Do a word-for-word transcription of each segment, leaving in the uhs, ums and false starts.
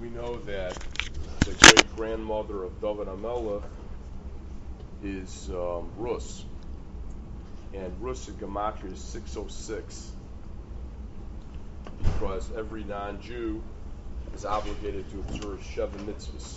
we know that the great grandmother of David HaMelech is um, Rus, and Rus in Gematria is six oh six, because every non-Jew is obligated to observe Sheva mitzvahs.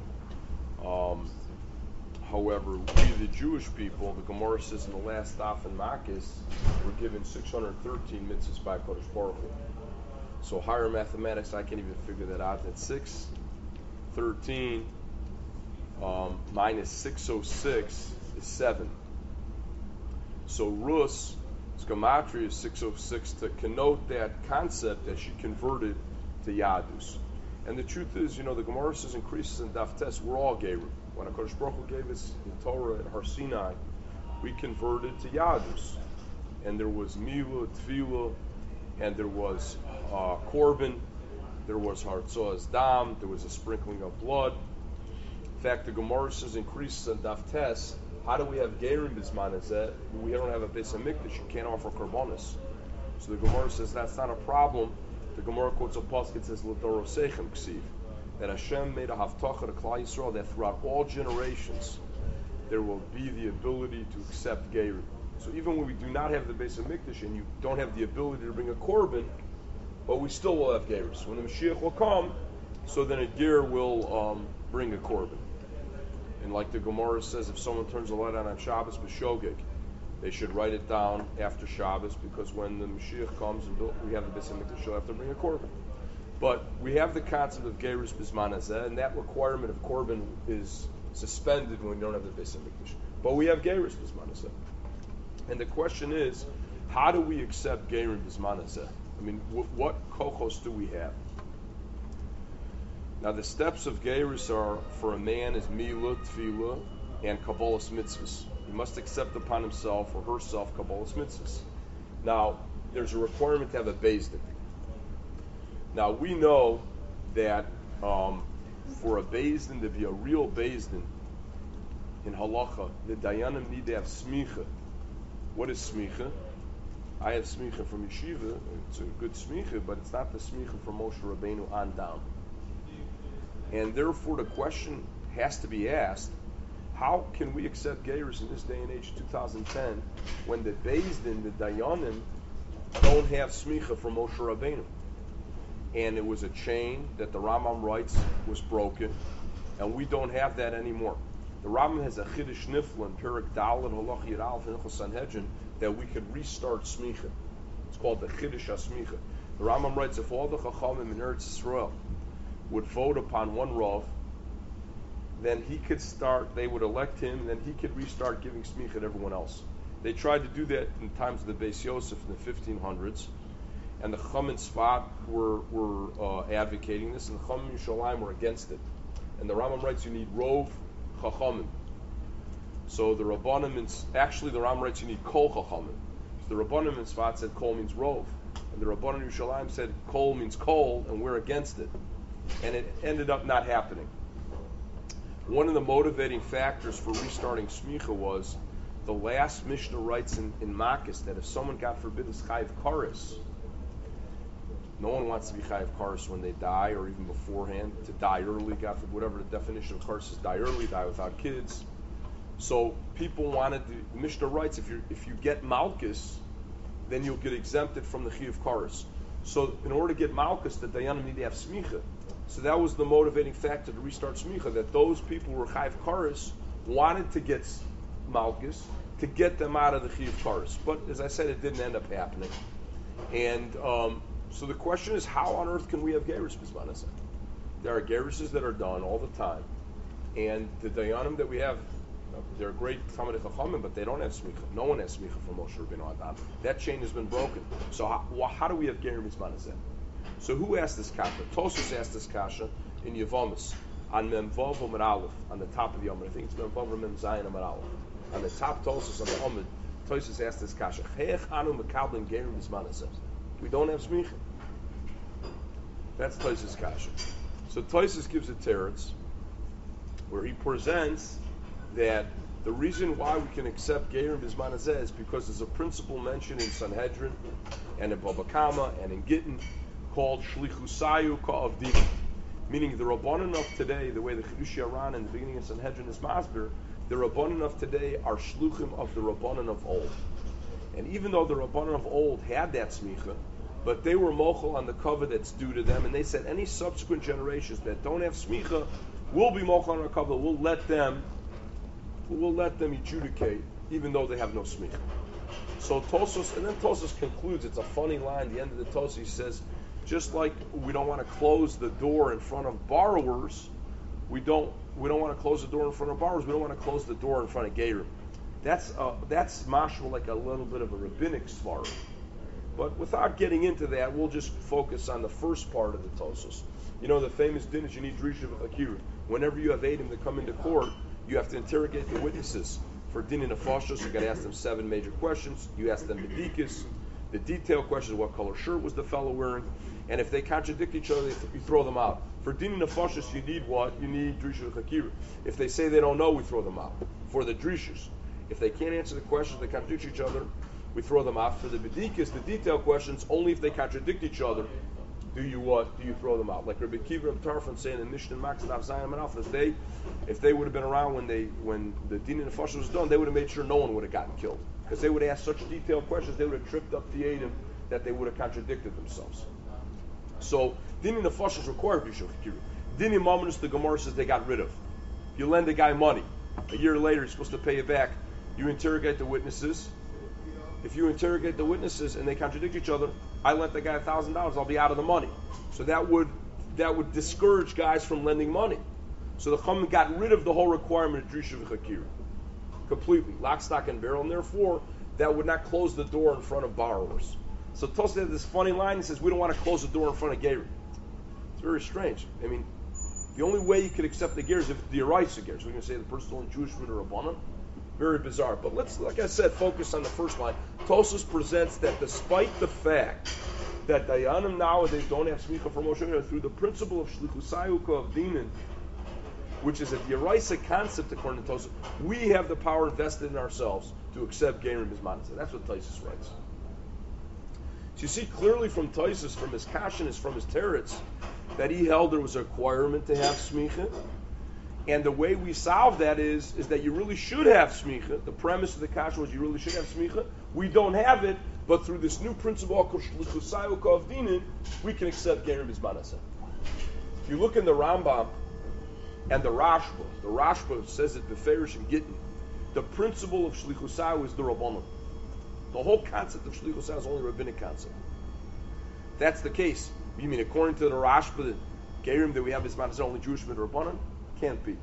Um, however, we, the Jewish people, the Gemara says in the last stop in Makis, were given six hundred thirteen mitzvahs by Kodesh Baruch Hu. So higher mathematics, I can't even figure that out. That's six thirteen um, minus six oh six is seven. So Rus, Gematria is six oh six to connote that concept that she converted to Yadus. And the truth is, you know, the Gemara says in Krisis and Daf Tes, we're all Gerim. When HaKadosh Baruch Hu gave us the Torah at Har Sinai, we converted to Yadus. And there was Milah, Tefillah, and there was uh, Korban, there was Hartzah's Dam, there was a sprinkling of blood. In fact, the Gemara says in Krisis and Daf Tes, how do we have Gerim Bisman Hazeh? We don't have a Beis HaMikdash, you can't offer Korbanos. So the Gemara says that's not a problem. The Gemara quotes a pasuk that says L'doro Seichem Ksiv, that Hashem made a Haftacha to Klal Yisrael that throughout all generations there will be the ability to accept Gerim. So even when we do not have the Beis HaMikdash and you don't have the ability to bring a Korban, but we still will have Gerim. So when the Mashiach will come, so then a Ger will um, bring a Korban. And like the Gemara says, if someone turns a light on on Shabbos b'shogeg, they should write it down after Shabbos, because when the Mashiach comes and we have the Beis HaMikdash, she'll have to bring a Korban. But we have the concept of Gerus Bisman Hazeh, and that requirement of Korban is suspended when we don't have the Beis HaMikdash. But we have Gerus Bisman Hazeh. And the question is, how do we accept Gerim Bisman Hazeh? I mean, w- what kochos do we have? Now, the steps of Gerus are, for a man, is Milah, Tefillah, and Kabbalas Mitzvahs. He must accept upon himself or herself Kabbalas Mitzvahs. Now, there's a requirement to have a Beis Din. Now, we know that um, for a Beis Din to be a real Beis Din in Halacha, the Dayanim need to have Smicha. What is Smicha? I have Smicha from Yeshiva. It's a good Smicha, but it's not the Smicha from Moshe Rabbeinu on down. And therefore, the question has to be asked, how can we accept Gerus in this day and age, two thousand ten, when the Beis Din, the Dayanim, don't have Smicha from Moshe Rabbeinu? And it was a chain that the Rambam writes was broken, and we don't have that anymore. The Rambam has a Chiddush Nifla in Perek Daled Halach Yud Aleph in Hilchos Sanhedrin that we could restart Smicha. It's called the Chiddush HaSmicha. The Rambam writes, if all the Chachamim in Eretz Yisrael would vote upon one Rav, then he could start, they would elect him, and then he could restart giving smicha to everyone else. They tried to do that in times of the Beis Yosef in the fifteen hundreds, and the Chum and Sfat were, were uh, advocating this, and the Chum and Yerushalayim were against it. And the Rambam writes you need Rov Chachamim. So the Rabbanim, and, actually the Rambam writes you need Kol Chachamim. So the Rabbanim and Sfat said Kol means Rov, and the Rabbanim and Yerushalayim said Kol means Kol, and we're against it. And it ended up not happening. One of the motivating factors for restarting Smicha was the last Mishnah writes in, in Makis that if someone, God forbid, is Chayiv Karis, no one wants to be Chayiv Karis when they die or even beforehand, to die early, God forbid, whatever the definition of Karis is, die early, die without kids. So people wanted to, the Mishnah writes, if you if you get Malchus, then you'll get exempted from the Chayiv Karis. So in order to get Malchus, the Dayanim need to have Smicha. So that was the motivating factor to restart Smicha, that those people who were Chayiv Karis wanted to get Malchus to get them out of the Chayiv Karis. But as I said, it didn't end up happening. And um, so the question is, how on earth can we have Gerus Bisman Hazeh? There are Geruses that are done all the time. And the Dayanim that we have, they're great Talmidei Chachamim, but they don't have Smicha. No one has Smicha from Moshe Rabbeinu Adam. That chain has been broken. So how, how do we have Gerus Bisman Hazeh? So who asked this kasha? Tosfos asked this kasha in Yevamis on Mem Vav Amud Aleph, on the top of the Amud. I think it's Mem Vav or Mem Zayin Amud Aleph. On the top Tosfos on the Amud, Tosfos asked this kasha. Heich anu mekabelin Gerim Bisman Hazeh? We don't have Smicha. That's Tosfos kasha. So Tosfos gives a teretz where he presents that the reason why we can accept Gerim Bisman Hazeh is because there's a principle mentioned in Sanhedrin and in Baba Kama and in Gittin called Shlichusayu Ka'avdina. Meaning the Rabbanan of today, the way the Chidush Yaran in the beginning of Sanhedrin is Masber, the Rabbanan of today are shluchim of the Rabbanan of old. And even though the Rabbanan of old had that smicha, but they were mochel on the cover that's due to them, and they said any subsequent generations that don't have smicha will be mochel on our cover. We'll let them, we'll let them adjudicate, even though they have no smicha. So Tosos, and then Tosos concludes. It's a funny line. The end of the Tosos, he says, just like we don't want to close the door in front of borrowers, we don't we don't want to close the door in front of borrowers. We don't want to close the door in front of Gerim. That's uh, that's mashma like a little bit of a rabbinic svara. But without getting into that, we'll just focus on the first part of the Tosos. You know, the famous din is you need drisha v'chakira. Whenever you have Eidim that come into court, you have to interrogate the witnesses. For din in afashos, you got to ask them seven major questions. You ask them medikis. The detailed question is what color shirt was the fellow wearing, and if they contradict each other, you throw them out. For din in afashos, you need what? You need drisha v'chakira. If they say they don't know, we throw them out. For the drishas, if they can't answer the questions, they contradict each other, we throw them out. For the bedikis, the detailed questions, only if they contradict each other, do you what? Do you throw them out? Like Rabbi Kiva of Tarfon saying in Mishnah Max and Avzayim and Alpha, if they, if they would have been around when they when the din in the Fashos was done, they would have made sure no one would have gotten killed, because they would have asked such detailed questions, they would have tripped up the Eidim that they would have contradicted themselves. So din in the Fashos required Yishuv Kiru. Din in Mamonus, the Gemara says they got rid of. You lend a guy money, a year later he's supposed to pay you back. You interrogate the witnesses. If you interrogate the witnesses and they contradict each other, I lent the guy a thousand dollars, I'll be out of the money. So that would that would discourage guys from lending money. So the Chum got rid of the whole requirement of Drisha v'Chakira completely, lock, stock, and barrel, and therefore that would not close the door in front of borrowers. So Tosfos had this funny line. He says we don't want to close the door in front of Gerim. It's very strange. I mean, the only way you could accept the Ger is if the Eraisa Ger. So we're going to say the person only Jewish root or Rabbanan. Very bizarre. But let's, like I said, focus on the first line. Tosfos presents that despite the fact that Dayanim nowadays don't have smicha for Moshe Rabbeinu, through the principle of Shlichusayuka of Dinan, which is a Yeraisa concept according to Tosfos, we have the power invested in ourselves to accept Gerim Bismanis. That's what Tosfos writes. So you see clearly from Tosfos, from his Kashanis, from his Teretz, that he held there was a requirement to have smicha. And the way we solve that is, is that you really should have smicha. The premise of the kasha was you really should have smicha. We don't have it, but through this new principle called shlichusayuka of dinin, we can accept gerim bismanaseh. If you look in the Rambam and the Rashba, the Rashba says it beferish and gittin. The principle of shlichusayu is the rabbanon. The whole concept of shlichusayu is only a rabbinic concept. If that's the case, you mean according to the Rashba, the gerim that we have bismanaseh only Jewish men rabbanon? Can't be.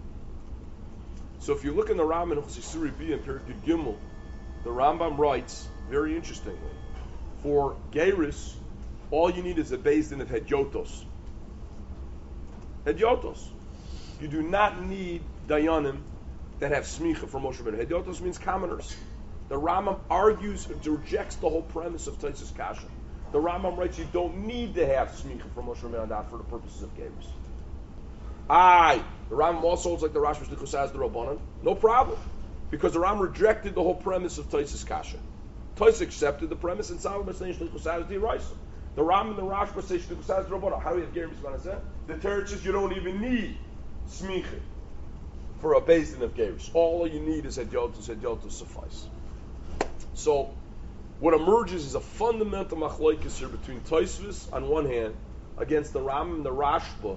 So if you look in the Rambam in Chosisuri B and Perikid Gimel, the Rambam writes, very interestingly, for Geris, all you need is a Beis Din of Hedyotos. Hedyotos. You do not need Dayanim that have Smicha for Moshe Rabbeinu. Hedyotos means commoners. The Rambam argues and rejects the whole premise of Tosfos Kasha. The Rambam writes you don't need to have Smicha for Moshe Rabbeinu for the purposes of Geris. Aye, the Rambam also holds like the Rashba Shlichusayus the Rabbanan. No problem, because the Rambam rejected the whole premise of Tosfos Kasha. Tosfos accepted the premise, and Solomon saying Shlichusayus the Eraisa. The Rambam and the Rashba say Shlichusayus the Rabbanan. How do we have Gerim Bismanaseh? The Teretz says you don't even need smicha for a Beis Din of Geris. All you need is Hedyotos. Hedyotos suffice. So, what emerges is a fundamental machlokes here between Tosfos on one hand against the Rambam and the Rashba,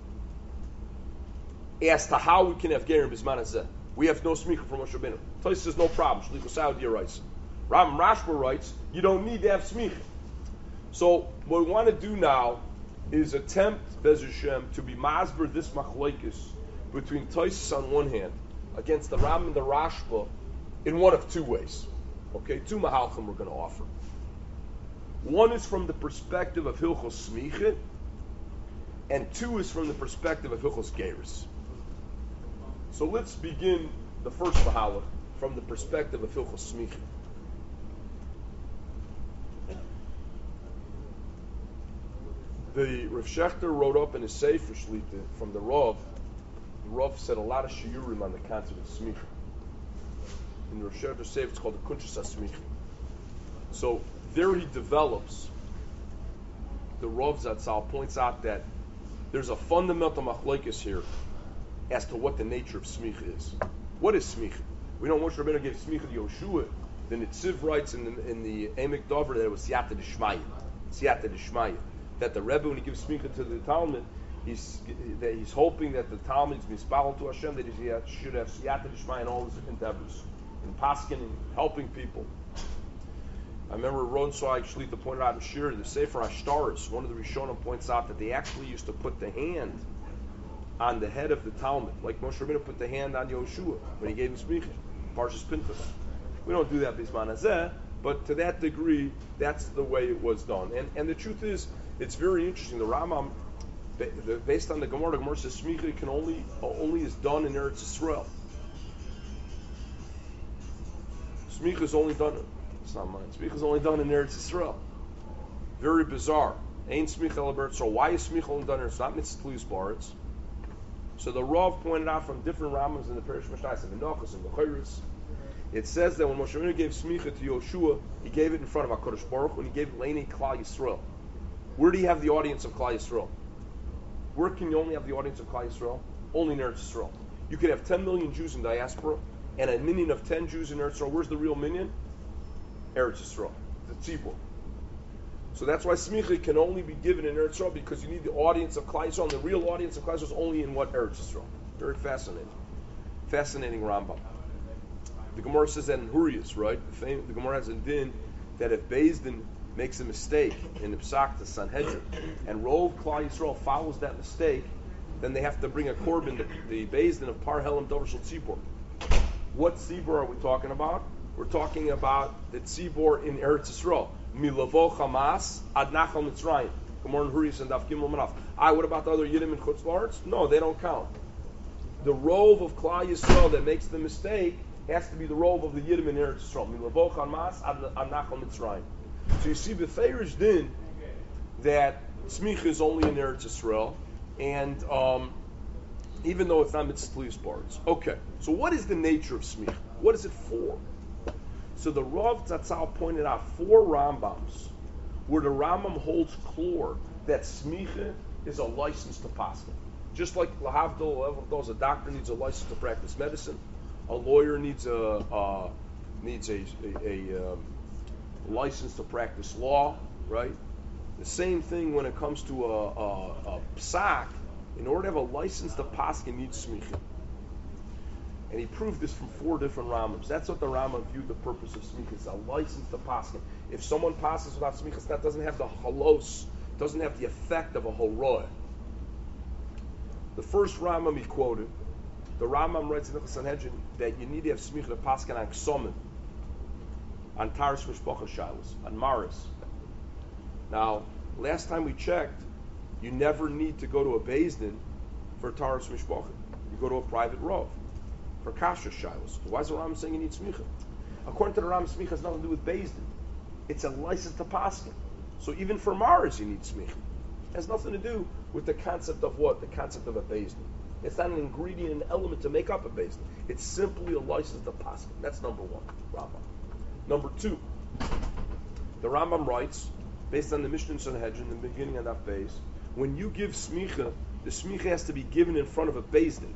as to how we can have Gerim Bismanaseh. We have no smicha from Moshe Rabbeinu. Tosfos says no problem. Shlichusayus the Eraisa. Rambam Rashba writes you don't need to have smicha. So what we want to do now is attempt Bez Hashem to be masber this machlokes between Tosfos on one hand against the Rambam and the Rashba in one of two ways. Okay, two mahalchim we're going to offer. One is from the perspective of Hilchos Smicha, and two is from the perspective of Hilchos Geris. So let's begin the first mahalach from the perspective of Hilchos Smicha. The Rav Shechter wrote up in his Sefer Shlita from the Rav. The Rav said a lot of shiurim on the concept of Smicha. In the Rav Shechter Sefer, it's called the Kunshas HaSmicha. So there he develops, the Rav Zatzal points out that there's a fundamental machlokes here as to what the nature of smicha is. What is smicha? We know Moshe Rabbeinu gave smicha to Yoshua. The Nitziv writes in the, in the Emek Dover that it was siyata d'shmaya, siyata d'shmaya. That the Rebbe, when he gives smicha to the Talmud, he's that he's hoping that the Talmud is mispalel to Hashem, that he should have siyata d'shmaya in all his endeavors, in paskin, in helping people. I remember Ron Swag Shlita pointed out in Shir, the Sefer Ashtaris, one of the Rishonim points out that they actually used to put the hand on the head of the Talmud, like Moshe Rabbeinu put the hand on Yoshua when he gave him smicha, Parshas Pinchas. We don't do that bisman hazeh, but to that degree, that's the way it was done. And and the truth is, it's very interesting. The Rambam, based on the Gemara, the Gemara says smicha can only only is done in Eretz Yisrael. Smicha is only done. It's not mine. Smicha is only done in Eretz Yisrael. Very bizarre. Ain't smicha elabert. So why is smicha only done? It's not mitzvah baritz. So the Rav pointed out from different Rambams in the Perish Mishnayos and Menachos and Bechoros. It says that when Moshe Rabbeinu gave smicha to Yoshua, he gave it in front of HaKadosh Baruch Hu, and he gave it Leinei Klal Yisrael. Where do you have the audience of Klal Yisrael? Where can you only have the audience of Klal Yisrael? Only in Eretz Yisrael. You could have ten million Jews in diaspora, and a minion of ten Jews in Eretz Yisrael. Where's the real minion? Eretz Yisrael, the Tzibur. So that's why smicha can only be given in Eretz Yisrael, because you need the audience of Klal Yisrael, and the real audience of Klal Yisrael is only in what? Eretz Yisrael. Very fascinating. Fascinating Rambam. The Gemara says that in Hurrius, right? The, fame, the Gemara has a din that if Beis Din makes a mistake in the Psak to Sanhedrin, and Rov Klal Yisrael follows that mistake, then they have to bring a korban, the, the Beis Din of Par Helam Dover Shel Tzibor. What Tzibor are we talking about? We're talking about the Tzibor in Eretz Yisrael. Milavo Hamas ad Nachal Mitzrayim. Gemara in Hurrius and Daf Gimel Manaf. Ah, what about the other Yiddim in Chutz La'aretz? No, they don't count. The Rov of Klal Yisrael that makes the mistake has to be the role of the Yiddim in Eretz Yisrael. Milavoch Hamas ad Nachal Mitzrayim. So you see, B'Feirish Din that smicha is only in Eretz Yisrael, and um, even though it's not mitzvah baritz. Okay, so what is the nature of smicha? What is it for? So the Rav Zatzal pointed out four Rambams where the Rambam holds clear that smicha is a license to paskin. Just like lahavdol, a doctor needs a license to practice medicine. A lawyer needs a uh, needs a, a, a um, license to practice law, right? The same thing when it comes to a, a, a psak. In order to have a license to paskin, needs smicha. And he proved this from four different Rambams. That's what the Rambam viewed the purpose of smicha. It's a license to paskin. If someone passes without smicha, that doesn't have the halos, doesn't have the effect of a horoah. The first Rambam he quoted, the Rambam writes in the Sanhedrin that you need to have smicha to paskin on ksomim, on taras mishpacha shilos, on maris. Now, last time we checked, you never need to go to a Beis Din for taras mishpacha. You go to a private rov for kashrus shilos. Why is the Rambam saying you need smicha? According to the Rambam, smicha has nothing to do with Beis Din. It's a license to paskin. So even for maris, you need smicha. It has nothing to do with the concept of what? The concept of a Beis Din. It's not an ingredient, an element to make up a Beis Din. It's simply a license to paskin. That's number one, Rambam. Number two, the Rambam writes, based on the Mishnah in Sanhedrin, in the beginning of that base, when you give smicha, the smicha has to be given in front of a Beis Din.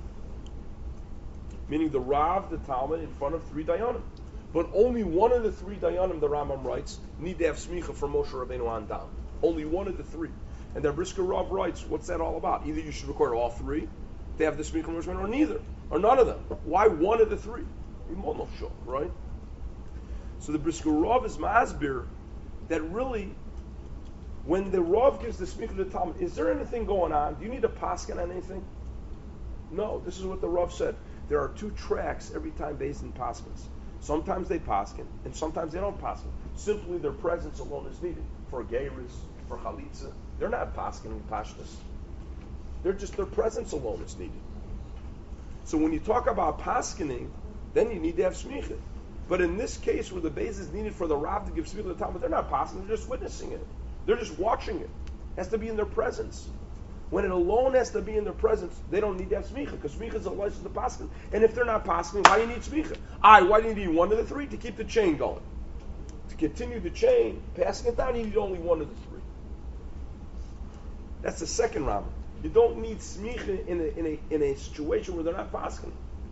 Meaning the Rav, the Talmud, in front of three Dayanim. But only one of the three Dayanim, the Rambam writes, need to have smicha for Moshe Rabbeinu on down. Only one of the three. And the Brisker Rav writes, what's that all about? Either you should record all three, they have the smicha from Moshe Rabbeinu, or neither, or none of them. Why one of the three? Right? So the Brisker Rav is masbir that really, when the Rav gives the smicha to the Talmud, is there anything going on? Do you need a paskin on anything? No, this is what the Rav said. There are two tracks every time Beis Din paskins. Sometimes they paskin, and sometimes they don't paskin. Simply their presence alone is needed. For geiris, for chalitza, they're not paskin pashtus. They're just, their presence alone is needed. So when you talk about paskining, then you need to have smicha. But in this case, where the Beis is needed for the Rav to give smicha to the Talmud, they're not paskin, they're just witnessing it. They're just watching it. It has to be in their presence. When it alone has to be in their presence, they don't need to have smicha, because smicha is a license to paskin. And if they're not paskin, why do you need smicha? I, why do you need one of the three? To keep the chain going. To continue the chain, passing it down, you need only one of the three. That's the second Rambam. You don't need smicha in a, in a, in a situation where they're not paskin.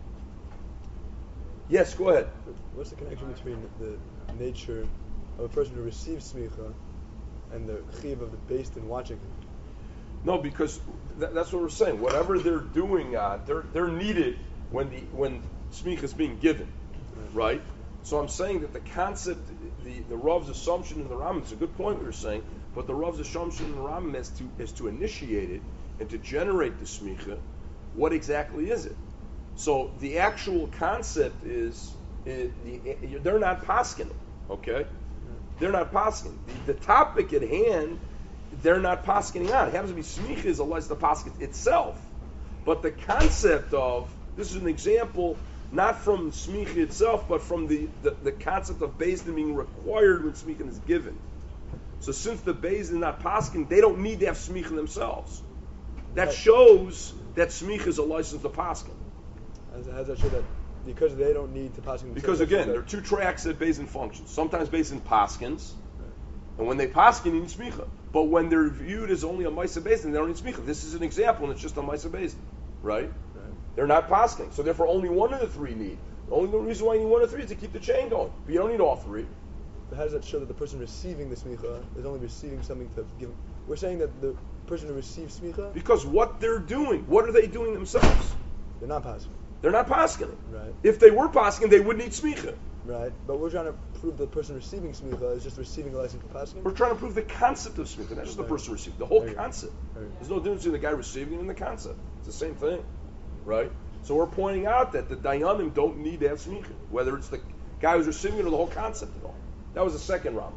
Yes, go ahead. What's the connection between the nature of a person who receives smicha and the chiv of the based in watching him? No, because th- that's what we're saying. Whatever they're doing, uh, they're they're needed when the when smicha is being given, right? So I'm saying that the concept, the the Rav's assumption in the Rambam, it's a good point we were saying, but the Rav's assumption in the Rambam is to is to initiate it and to generate the smicha. What exactly is it? So the actual concept is, is the, they're not paskin, okay? They're not paskin. The, the topic at hand, they're not paskening on. It happens to be smicha is a license to paskin itself, but the concept of, this is an example not from smicha itself, but from the, the, the concept of beis din being required when smicha is given. So since the beis din is not paskin, they don't need to have smicha themselves. That shows that smicha is a license to paskin. How does that show that because they don't need to paskin? Because again, there are two tracks that beis din functions. Sometimes beis din paskins, and when they paskin, you need smicha. But when they're viewed as only a ma'aseh beis din, they don't need smicha. This is an example, and it's just a ma'aseh beis din, right? right? They're not pasking, so therefore only one of the three need. The only reason why you need one of the three is to keep the chain going. But you don't need all three. But how does that show that the person receiving the smicha is only receiving something to give? We're saying that the person who receives smicha, because what they're doing, what are they doing themselves? They're not paskin. They're not paskin. Right. If they were paskin, they would need smicha. Right. But we're trying to prove that the person receiving smicha is just receiving a license for paskin. We're trying to prove the concept of smicha, not just the person receiving. The whole concept. There's no difference between the guy receiving and the concept. It's the same thing, right? So we're pointing out that the dayanim don't need to have smicha, whether it's the guy who's receiving it or the whole concept at all. That was the second Rambam.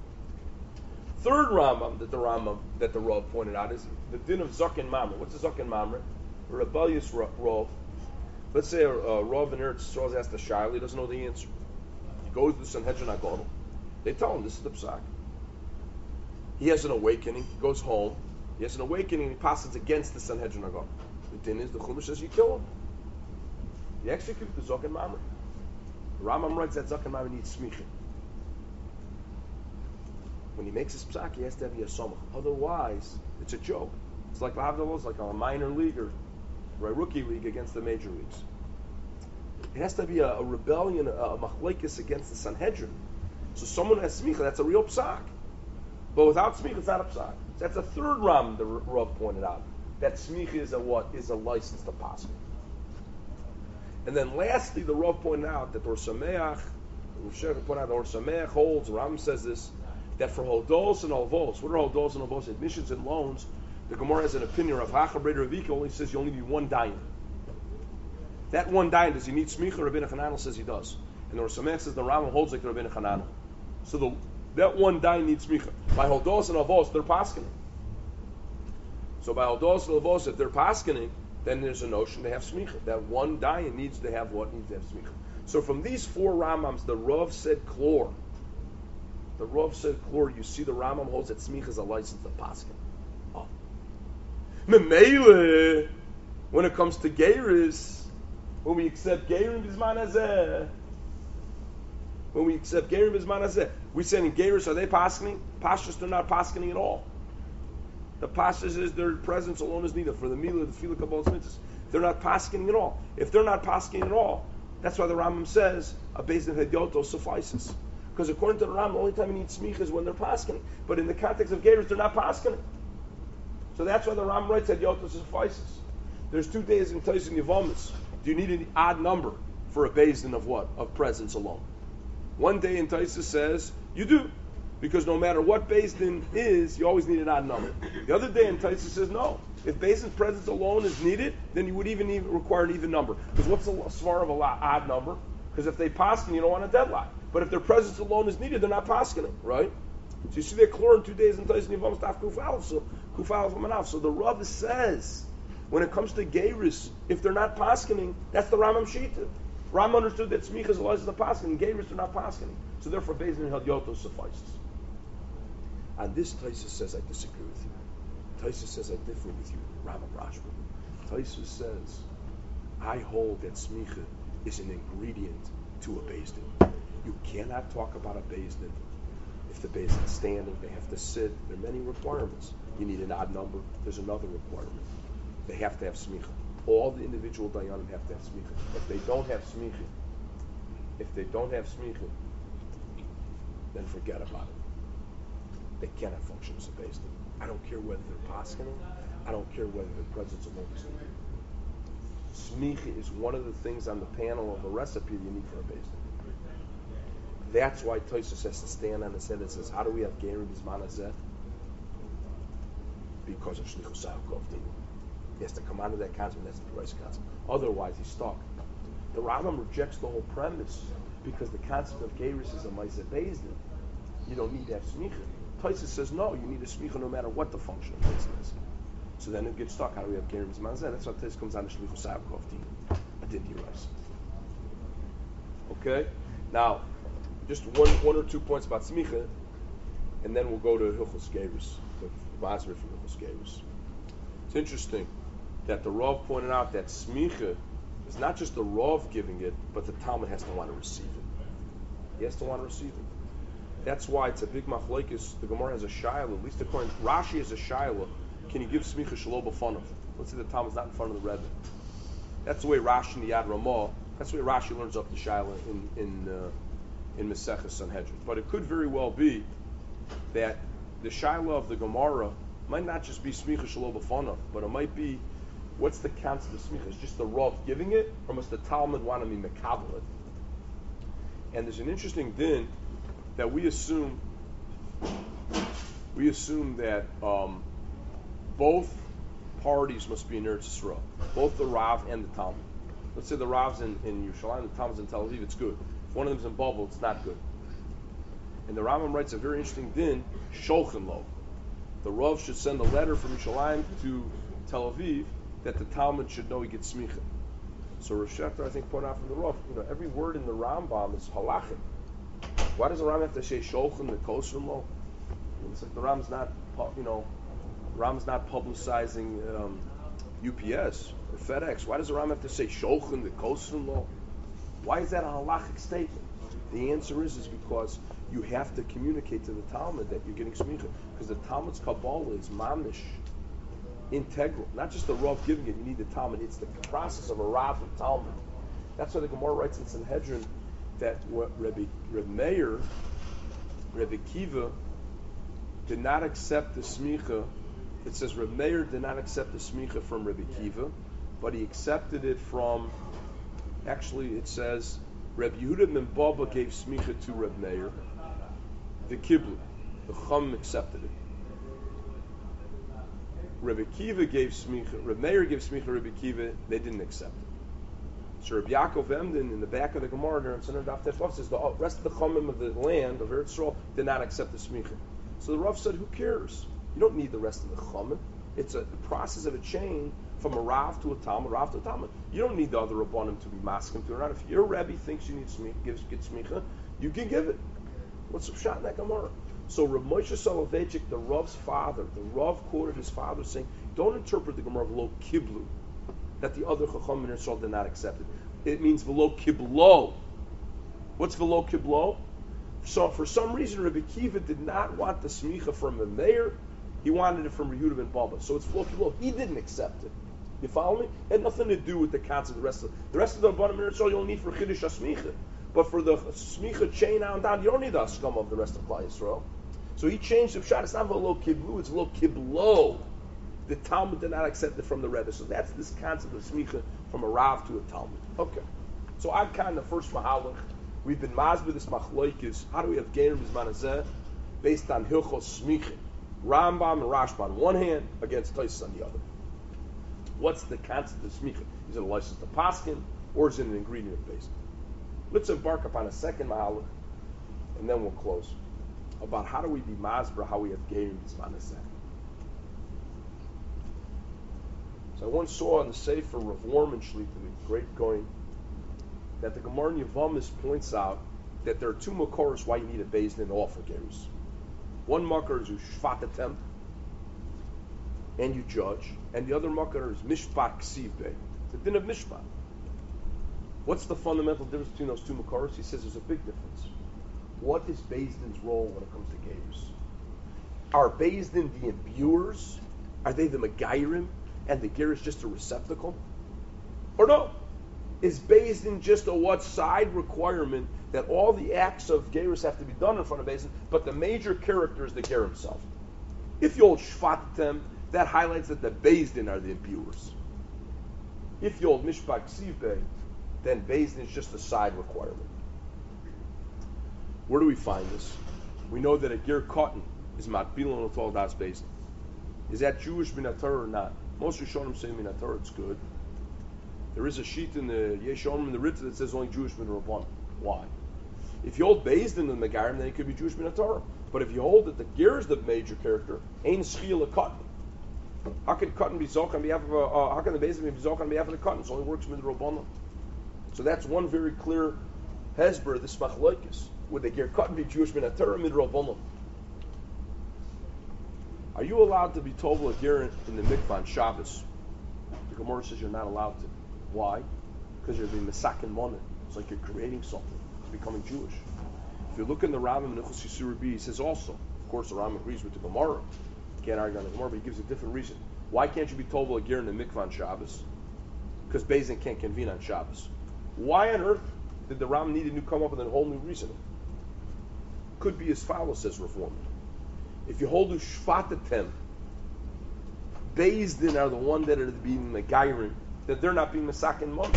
Third Rambam that the Rambam that the Rav pointed out is the din of zaken mamre. What's a zaken mamre? A rebellious Rav. Let's say a, a Rav in Eretz Yisrael asks the shayla, he doesn't know the answer. He goes to the Sanhedrin HaGadol. They tell him this is the psak. He has an awakening. He goes home. He has an awakening and he passes against the Sanhedrin HaGadol. The din is the Chumash says you kill him. You execute the zaken mamre. The Rambam writes that zaken mamre needs smicha. When he makes his psak, he has to have a yasomach. Otherwise, it's a joke. It's like Lahavdalah, it's like a minor league or, or a rookie league against the major leagues. It has to be a, a rebellion, a, a machlekes against the Sanhedrin. So someone who has smicha, that's a real psak. But without smicha, it's not a psak. So that's a third ram the Rav pointed out. That smicha is a what? Is a license to pasuk. And then lastly, the Rav pointed out that the Or Sameach, Rav Shech pointed out that Or Sameach holds, Ram says this, that for holdos and alvos, what are holdos and alvos? Admissions and loans, the Gemara has an opinion of Hachabreder Ravika only says you only need one dayan. That one dayan, does he need smicha? Rabbeinu Chananel says he does. And the Or Sameach says the Rambam holds like the Rabbeinu Chananel. So the, that one dayan needs smicha. By holdos and alvos, they're paskening. So by holdos and alvos, if they're paskening, then there's a notion to have smicha. That one dayan needs to have what? Needs to have smicha. So from these four Rambams, the Rav said klor. The Rav said klor. You see the Rambam holds that smicha is a license to pasken. Oh. Memele, when it comes to geiris, when we accept geirim bizman hazeh, when we accept geirim bizman hazeh, we say in geiris, are they paskening? Pashas, they're not paskening at all. The pashas is their presence alone is needed for the milah, the tefillah, kabbalah, mitzvahs. They're not paskening at all. If they're not paskening at all, that's why the Rambam says a beis din hedyoto suffices. Because according to the Rambam, the only time you need smicha is when they're paskening. But in the context of geiris, they're not paskening. So that's why the Rambam writes hedyoto suffices. There's two days in Tais and Yevamis. Do you need an odd number for a beis din of what? Of presence alone. One day in Taisa says you do, because no matter what beis din is, you always need an odd number. The other day in Taisa says no. If beis din's presence alone is needed, then you would even, even require an even number. Because what's the svar of a odd number? Because if they paskin, you don't want a deadlock. But if their presence alone is needed, they're not paskening, right? So you see their klor in two days in Taisa and Yevamis taf kufal, so kufal from anav. So the Rav says, when it comes to geiris, if they're not paskening, that's the Rambam shita. Ram understood that smicha is a license to paskening, geiris are not paskening. So therefore, beis din hedyoto suffices. And this Taisa says, I disagree with you. Taisa says, I differ with you. Rambam Rashba. Taisa says, I hold that smicha is an ingredient to a beis din. You cannot talk about a beis din. If the beis din is standing, they have to sit. There are many requirements. You need an odd number. There's another requirement. they have to have smicha. All the individual dayanim have to have smicha. If they don't have smicha, if they don't have smicha, then forget about it. They cannot function as a beis din. I don't care whether they're paskening. I don't care whether they're presidents or mothers. Smicha is one of the things on the panel of the recipe you need for a beis din. That's why Tosfos has to stand on his head and says, how do we have gerim b'zman hazeh? Because of shlichus ha'akov dinu. He has to come out of that concept, and that's the right concept. Otherwise, he's stuck. The Rambam rejects the whole premise because the concept of geirus is a ma'aseh beis din. You don't need to have smicha. Tosfos says no, you need a smicha no matter what the function of beis din is. So then it gets stuck. How do we have gerim b'zman hazeh? That's why Tosfos comes on to shlichus ha'akov dinu. I didn't hear us. Okay, now just one, one or two points about smicha, and then we'll go to hilchos geirus, the masber from hilchos geirus. It's interesting that the Rav pointed out that smicha is not just the Rav giving it, but the Talmud has to want to receive it. He has to want to receive it. That's why it's a big machlokes. The Gemara has a shiloh, at least according to Rashi has a shiloh. Can you give smicha shelo b'fanav? Let's say the Talmud's not in front of the Rebbe. That's the way Rashi in the Yad Ramah. That's the way Rashi learns up the shiloh in in uh, in Maseches Sanhedrin. But it could very well be that the shiloh of the Gemara might not just be smicha shelo b'fanav, but it might be, what's the concept of smicha? Is just the Rav giving it, or must the Talmud want to be mekabel it? And there's an interesting din that we assume we assume that um, both parties must be in Eretz Yisrael, both the Rav and the Talmud. Let's say the Rav's in, in Yerushalayim, the Talmud's in Tel Aviv, it's good. If one of them's in Babel, it's not good. And the Rambam writes a very interesting din, Shulchan Lo. The Rav should send a letter from Yerushalayim to Tel Aviv that the Talmud should know he gets smicha. So Rav Shechter, I think, pointed out from the Rav, you know, every word in the Rambam is halachic. Why does the Rambam have to say Shulchan the Kosher Lo? It's like the Rambam's not, you know, Rambam's not publicizing um, U P S or FedEx. Why does the Rambam have to say Shulchan the Kosher Lo? Why is that a halachic statement? The answer is is because you have to communicate to the Talmud that you're getting smicha, because the Talmud's Kabbalah is mamish, integral. Not just the Rav giving it, you need the Talmud. It's the process of a Rav and Talmud. That's why the Gemara writes in Sanhedrin that what Rebbe, Rebbe Meir, Rebbe Kiva, did not accept the smicha. It says Rebbe Meir did not accept the smicha from Rebbe Kiva, but he accepted it from, actually it says, Rebbe Yehuda ben Baba gave smicha to Rebbe Meir. The Kiblu, the Chum accepted it. Rebbe Kiva gave smicha, Rebbe Meir gave smicha to Rebbe Kiva, they didn't accept it. So Rebbe Yaakov Emden, in the back of the Gemara there in Sanhedrin Daf Teflav, says the rest of the Chumim of the land of Eretz Yisrael did not accept the smicha. So the Rav said, who cares? You don't need the rest of the Chumim. It's a process of a chain from a Rav to a Talmud, Rav to a Talmud. You don't need the other Rabbanim to be masking to it. If your Rebbe thinks you need smicha, gives get smicha, you can give it. What's the shot in that Gemara? So Rav Moshe Soloveitchik, the Rav's father, the Rav quoted his father saying, don't interpret the Gemara v'lo kiblu, that the other Chacham in Israel did not accept it. It means v'lo kiblo. What's v'lo kiblo? So for some reason, Rebbe Kiva did not want the smicha from the mayor. He wanted it from Yehuda ben Baba. So it's v'lo kiblo. He didn't accept it. You follow me? It had nothing to do with the concept of the rest of the rest of the Rabbanim in Israel. You don't need for Chiddush HaSmicha. But for the smicha chain out and down, you don't need the scum of the rest of Klal Yisrael. So he changed the pshat. It's not v'lo kiblu, it's v'lo kiblo. The Talmud did not accept it from the Rebbe. So that's this concept of smicha from a Rav to a Talmud. Okay. So I've kind of the first mahalach. We've been masbid this machlokes. How do we have gerim b'zman hazeh? Based on hilchos smicha. Rambam and Rashba on one hand, against Tosfos on the other. What's the concept of smicha? Is it a license to paskin, or is it an ingredient based? Let's embark upon a second mahalach, and then we'll close. About how do we be masber, how we have gerim b'zman hazeh. So I once saw on the Sefer Rav Warman Shlit, the great Goin, that the Gemara in Yevamos points out that there are two makoros why you need a beis din all for gerus. One makor is you shvat atem, and you judge, and the other makor is mishpat ksiv bey, the din of mishpat. What's the fundamental difference between those two makoros? He says there's a big difference. What is beis din's role when it comes to gerus? Are beis din the imbuers? Are they the megayrim? and the ger is just a receptacle? Or no? Is Beis Din just a what side requirement that all the acts of gerus have to be done in front of Beis Din, but the major character is the ger himself? If you hold shvatem, that highlights that the Beis Din are the impures. If you hold mishpat ksivbe, then Beis Din is just a side requirement. Where do we find this? We know that a ger cotton is matbil on the das Beis Din. Is that Jewish minator or not? Most Rishonim say minator, it's good. There is a sheet in the Yeshom in the Ritz that says only Jewish minator. Why? If you hold Beis Din in the Megarim, then it could be Jewish minator. But if you hold that the ger is the major character, ain't schil a cotton. How can cotton be zok on behalf of a, uh, how can the Beis Din be zok on behalf of the cotton? It only works with the Rabbanon. So that's one very clear hesber, this machlokes. Would the ger cotton be Jewish minator or mid Rabbanon? Are you allowed to be told a ger in the mikvah on Shabbos? The Gemara says you're not allowed to. Why? Because you're being mesaken money. It's like you're creating something. It's becoming Jewish. If you look in the Rambam in Nichos Yisur B, he says also, of course the Rambam agrees with the Gemara. You can't argue on the Gemara, but he gives a different reason. Why can't you be told a ger in the mikvah on Shabbos? Because Beis Din can't convene on Shabbos. Why on earth did the Rambam need to come up with a whole new reason? Could be as follows, says Reform. If you hold a shvatetem, Beis Din are the one that are being megayrim, that they're not being mesaken money.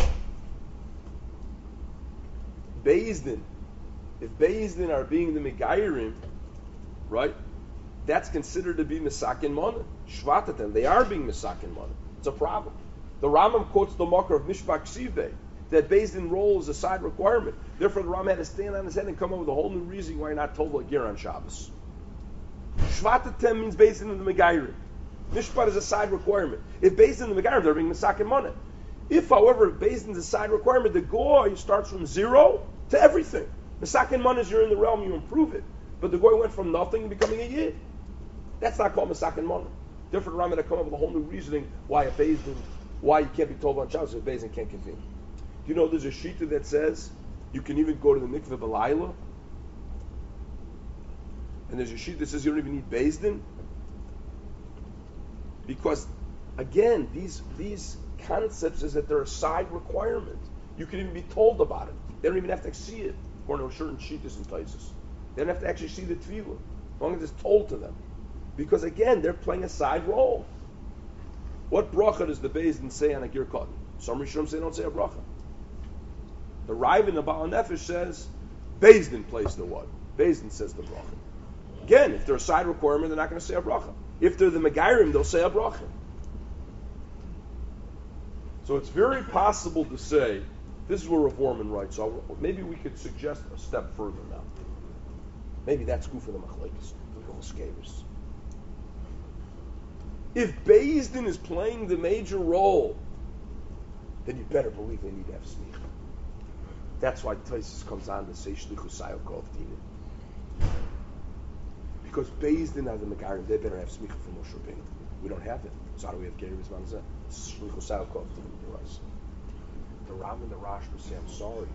Beis Din, if Beis Din are being the megayrim, right, that's considered to be mesaken money. Shvatetem, they are being mesaken money. It's a problem. The Rambam quotes the makar of Mishpat Ksivbe, that Beis Din role is a side requirement. Therefore, the Rambam had to stand on his head and come up with a whole new reason why you're not told a ger on Shabbos. Shvatetem means Beis Din in the Megayrim. Mishpat is a side requirement. If Beis Din in the Megayrim, they're being mesaken money. If, however, Beis Din is a side requirement, the goy starts from zero to everything. Mesaken money is you're in the realm, you improve it. But the goy went from nothing to becoming a yid. That's not called mesaken money. Different Rambam had to come up with a whole new reasoning why a Beis Din, why you can't be told on Shabbos if Beis Din can't convene. Do you know there's a shita that says you can even go to the mikveh b'layla? And there's a sheet that says you don't even need Beis Din, because again, these these concepts is that they're a side requirement. You can even be told about it. They don't even have to see it, according to certain sheetas and places. They don't have to actually see the tefillah, as long as it's told to them. Because again, they're playing a side role. What bracha does the Beis Din say on a ger cotton? Some Rishonim say don't say a bracha. The Rav in the Baal Nefesh says Beis Din plays the what? Beis Din says the bracha. Again, if they're a side requirement, they're not going to say a bracha. If they're the Megayrim, they'll say a bracha. So it's very possible to say, this is where Rav Vorman writes, so maybe we could suggest a step further now. Maybe that's good for the machlekes, the Hilchos. If Beis Din is playing the major role, then you better believe they need to have smicha. That's why Taisus comes on to say Shlichus Sayil Kov Dina. Because Beis Din are the Megarim, they better have smicha from Moshe Rabbeinu. We don't have it. So how do we have Geri Bisman Zeh? Shlichus Sayil Kov Dina. The Ram and the Rash will say, I'm sorry.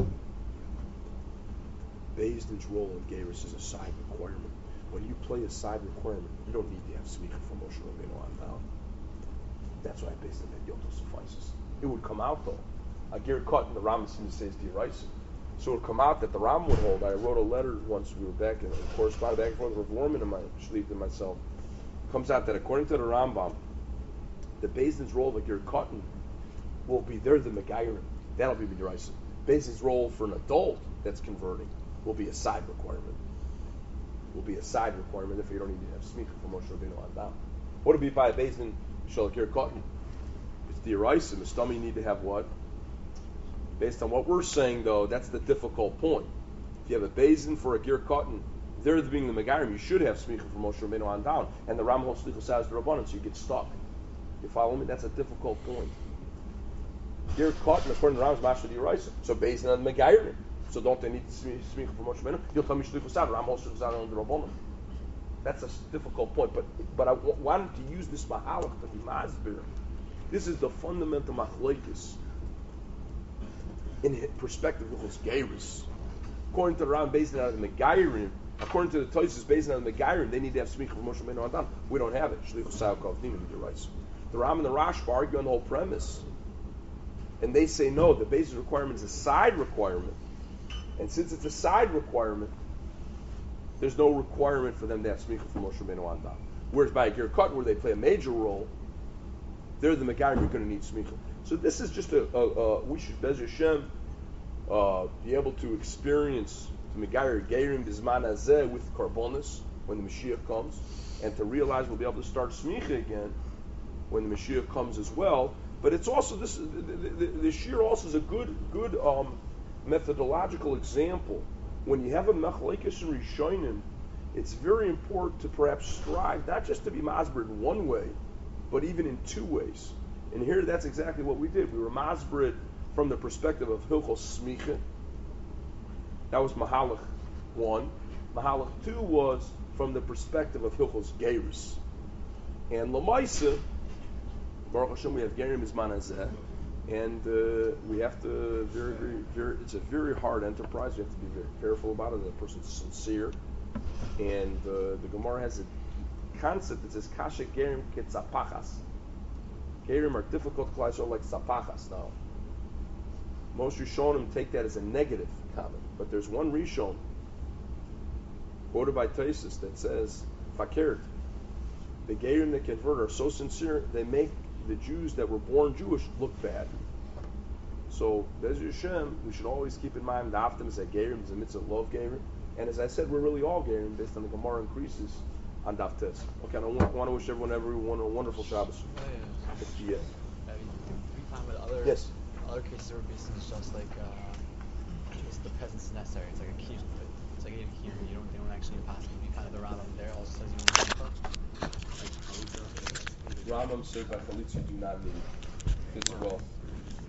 Beis Din's role in Gerus is a side requirement. When you play a side requirement, you don't need to have smicha from Moshe Rabbeinu on down. That's why Beis Din that Yoto suffices. It would come out though. A ger cut in the Ram seems to say it's D'Oraisa. So it would come out that the Ram would hold. I wrote a letter once, we were back and corresponded back and forth with Rav Vorman and my Shlita and myself. It comes out that according to the Rambam, the Beis Din's role of a ger cotton will be there the Megayrim. That'll be D'Oraisa. Beis Din's role for an adult that's converting will be a side requirement. Will be a side requirement if you don't need to have smicha from Moshe Rabbeinu on down. What would be by a Beis Din shel ger cotton? It's D'Oraisa. Mistama, you need to have what? Based on what we're saying, though, that's the difficult point. If you have a Beis Din for a ger cotton, they're being the Megarim, you should have smicha from Moshe Rabbeinu on down, and the Ram holds slichus as the Rabbanan, so you get stuck. You follow me? That's a difficult point. Ger cotton, according to Ram's Master D'Oraisa, so Beis Din on the Megarim. So don't they need smicha from Moshe Rabbeinu? You'll tell me shlichus as Ram holds slichus on the Rabbanan. That's a difficult point, but but I w- wanted to use this mahalach to be masbir. This is the fundamental machlokes in perspective of his Gerus. According to the Ram, based on the Megayrim, according to the Tosis, based on the Megayrim, they need to have smicha from Moshe Rabbeinu on down. We don't have it. Shlichus Sayil Kov Dina D'Oraisa. The Ram and the Rashba argue on the whole premise. And they say no, the basis requirement is a side requirement. And since it's a side requirement, there's no requirement for them to have smicha for Moshe Rabbeinu on top. Whereas by a Ger Cut, where they play a major role, they're the Megarim, you're going to need smicha. So this is just a, a, a we should, Bez Hashem, uh, be able to experience the Megarim Gerim Bizman Azeh with Karbonis when the Mashiach comes, and to realize we'll be able to start smicha again when the Mashiach comes as well. But it's also this the, the, the, the Shir also is a good good um, methodological example. When you have a Machlekes and Rishonim, it's very important to perhaps strive not just to be masbrid in one way, but even in two ways. And here, that's exactly what we did. We were masbrid from the perspective of Hilchos Smicha. That was Mahalach one. Mahalach two was from the perspective of Hilchos Geirus. And Lamaisa, Baruch Hashem, we have Gerim Izman Hazeh, and uh, we have to very, very, very. It's a very hard enterprise. You have to be very careful about it. The person's sincere, and uh, the Gemara has a concept that says Kasha Gerim Ketzapachas. Gerim are difficult class, are like Sapachas. Now, most Rishonim take that as a negative comment, but there's one Rishon quoted by Taisus that says Fakert. The Gerim that convert are so sincere they make the Jews that were born Jewish look bad. So, Bez Hashem, we should always keep in mind the Aftim is a Gerim, is a mitzvah love Gerim. And as I said, we're really all Gerim based on the Gemara increases on Daf Tes. Okay, I want, want to wish everyone everyone a wonderful Shabbos. Oh, yeah. Yeah. I mean, we find with other Yes. other cases where basically it's just like uh, just the presence is necessary. It's like a key. It's like a key. You don't they don't actually possibly be kind of the Rambam there also says you don't need Rambam said by Chalitza do not need. This as well.